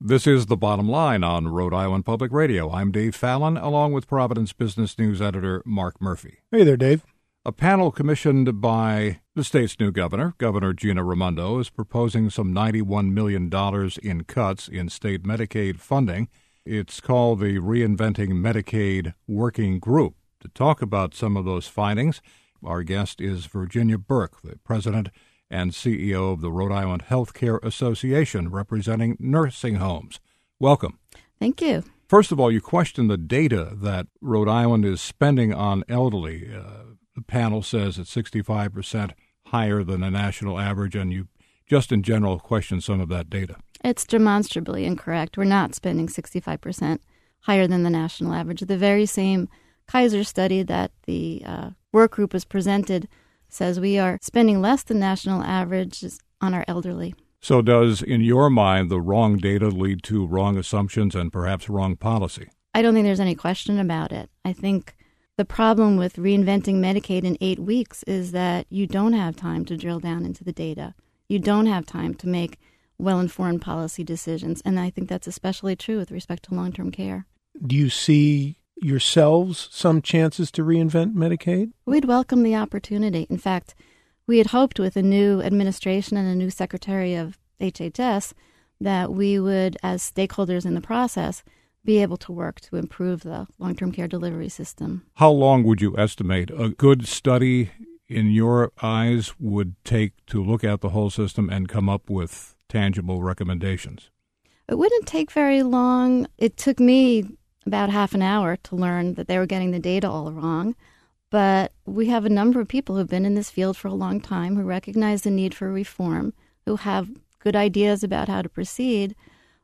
This is The Bottom Line on Rhode Island Public Radio. I'm Dave Fallon, along with Providence Business News editor Mark Murphy. Hey there, Dave. A panel commissioned by the state's new governor, Governor Gina Raimondo, is proposing some $91 million in cuts in state Medicaid funding. It's called the Reinventing Medicaid Working Group. To talk about some of those findings, our guest is Virginia Burke, the president and CEO of the Rhode Island Healthcare Association, representing nursing homes. Welcome. Thank you. First of all, you question the data that Rhode Island is spending on elderly. The panel says it's 65% higher than the national average, and you just in general question some of that data. It's demonstrably incorrect. We're not spending 65% higher than the national average. The very same Kaiser study that the work group has presented says we are spending less than national averages on our elderly. So does, in your mind, the wrong data lead to wrong assumptions and perhaps wrong policy? I don't think there's any question about it. I think the problem with reinventing Medicaid in 8 weeks is that you don't have time to drill down into the data. You don't have time to make well-informed policy decisions, and I think that's especially true with respect to long-term care. Do you see yourselves some chances to reinvent Medicaid? We'd welcome the opportunity. In fact, we had hoped with a new administration and a new secretary of HHS that we would, as stakeholders in the process, be able to work to improve the long-term care delivery system. How long would you estimate a good study, in your eyes, would take to look at the whole system and come up with tangible recommendations? It wouldn't take very long. It took me about half an hour to learn that they were getting the data all wrong. But we have a number of people who've been in this field for a long time who recognize the need for reform, who have good ideas about how to proceed,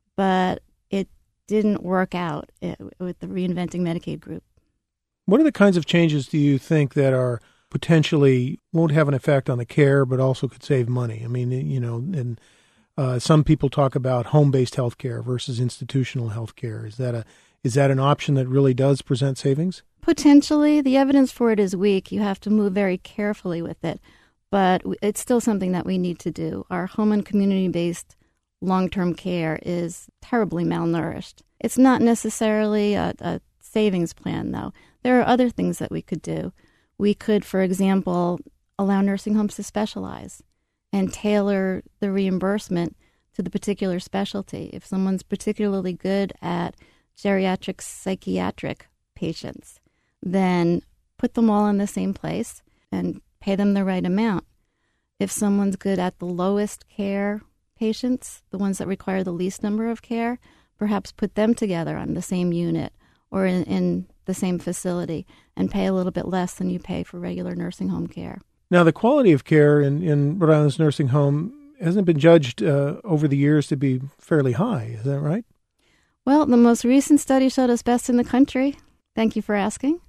but it didn't work out with the Reinventing Medicaid group. What are the kinds of changes do you think that are potentially won't have an effect on the care but also could save money? I mean, and some people talk about home-based health care versus institutional health care. Is that an option that really does present savings? Potentially. The evidence for it is weak. You have to move very carefully with it. But it's still something that we need to do. Our home and community-based long-term care is terribly malnourished. It's not necessarily a savings plan, though. There are other things that we could do. We could, for example, allow nursing homes to specialize and tailor the reimbursement to the particular specialty. If someone's particularly good at geriatric psychiatric patients, then put them all in the same place and pay them the right amount. If someone's good at the lowest care patients, the ones that require the least number of care, perhaps put them together on the same unit or in the same facility and pay a little bit less than you pay for regular nursing home care. Now, the quality of care in Rhode Island's nursing home hasn't been judged over the years to be fairly high. Is that right? Well, the most recent study showed us best in the country. Thank you for asking.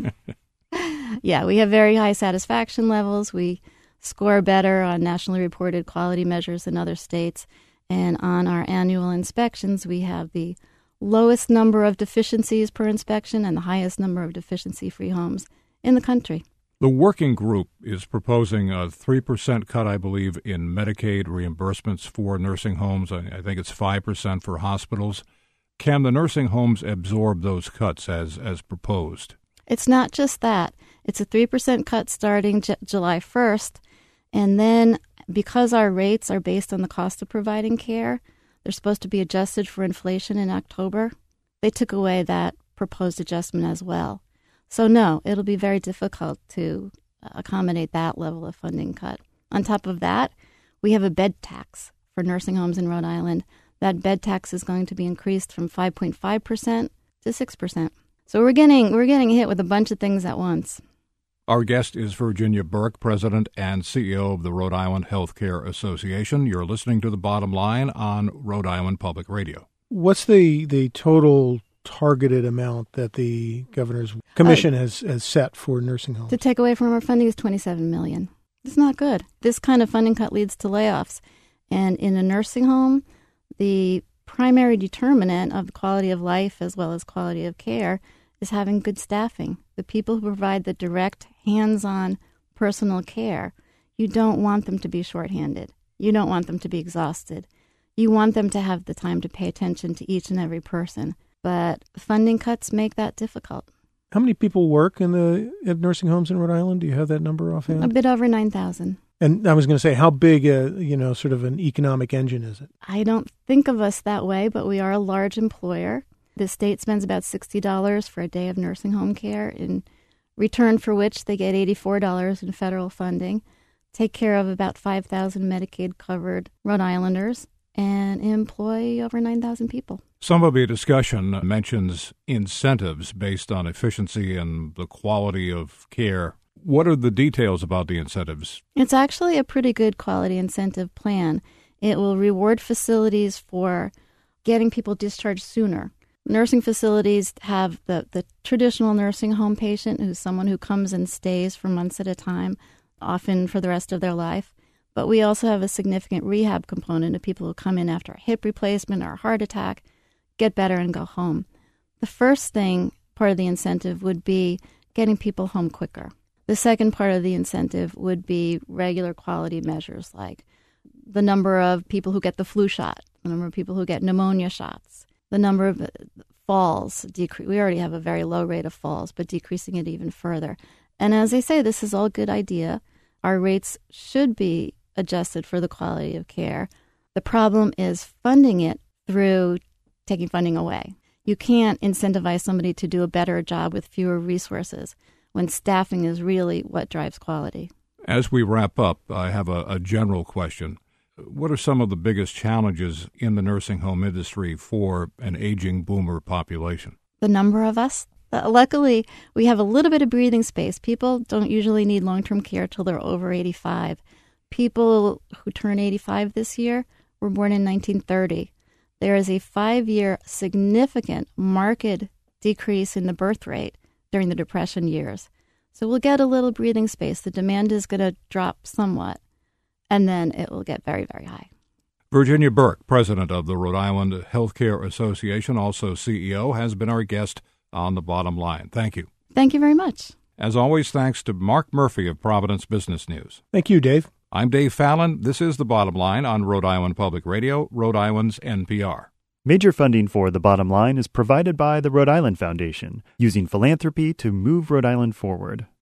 Yeah, we have very high satisfaction levels. We score better on nationally reported quality measures than other states. And on our annual inspections, we have the lowest number of deficiencies per inspection and the highest number of deficiency-free homes in the country. The working group is proposing a 3% cut, I believe, in Medicaid reimbursements for nursing homes. I think it's 5% for hospitals. Can the nursing homes absorb those cuts as proposed? It's not just that. It's a 3% cut starting July 1st. And then because our rates are based on the cost of providing care, they're supposed to be adjusted for inflation in October. They took away that proposed adjustment as well. So no, it'll be very difficult to accommodate that level of funding cut. On top of that, we have a bed tax for nursing homes in Rhode Island. That bed tax is going to be increased from 5.5% to 6%. So we're getting hit with a bunch of things at once. Our guest is Virginia Burke, President and CEO of the Rhode Island Healthcare Association. You're listening to The Bottom Line on Rhode Island Public Radio. What's the total targeted amount that the governor's commission has set for nursing homes? To take away from our funding is $27 million. It's not good. This kind of funding cut leads to layoffs. And in a nursing home, the primary determinant of quality of life as well as quality of care is having good staffing. The people who provide the direct, hands-on personal care, you don't want them to be shorthanded. You don't want them to be exhausted. You want them to have the time to pay attention to each and every person, but funding cuts make that difficult. How many people work in the nursing homes in Rhode Island? Do you have that number offhand? A bit over 9,000. And I was going to say, how big sort of an economic engine is it? I don't think of us that way, but we are a large employer. The state spends about $60 for a day of nursing home care, in return for which they get $84 in federal funding, take care of about 5,000 Medicaid-covered Rhode Islanders, and employ over 9,000 people. Some of your discussion mentions incentives based on efficiency and the quality of care. What are the details about the incentives? It's actually a pretty good quality incentive plan. It will reward facilities for getting people discharged sooner. Nursing facilities have the traditional nursing home patient, who's someone who comes and stays for months at a time, often for the rest of their life. But we also have a significant rehab component of people who come in after a hip replacement or a heart attack, get better and go home. The first thing, part of the incentive, would be getting people home quicker. The second part of the incentive would be regular quality measures like the number of people who get the flu shot, the number of people who get pneumonia shots, the number of falls. We already have a very low rate of falls, but decreasing it even further. And as I say, this is all a good idea. Our rates should be adjusted for the quality of care. The problem is funding it through taking funding away. You can't incentivize somebody to do a better job with fewer resources when staffing is really what drives quality. As we wrap up, I have a general question. What are some of the biggest challenges in the nursing home industry for an aging boomer population? The number of us. Luckily, we have a little bit of breathing space. People don't usually need long-term care till they're over 85. People who turn 85 this year were born in 1930. There is a 5-year significant marked decrease in the birth rate during the Depression years. So we'll get a little breathing space. The demand is going to drop somewhat, and then it will get very, very high. Virginia Burke, president of the Rhode Island Healthcare Association, also CEO, has been our guest on The Bottom Line. Thank you. Thank you very much. As always, thanks to Mark Murphy of Providence Business News. Thank you, Dave. I'm Dave Fallon. This is The Bottom Line on Rhode Island Public Radio, Rhode Island's NPR. Major funding for The Bottom Line is provided by the Rhode Island Foundation, using philanthropy to move Rhode Island forward.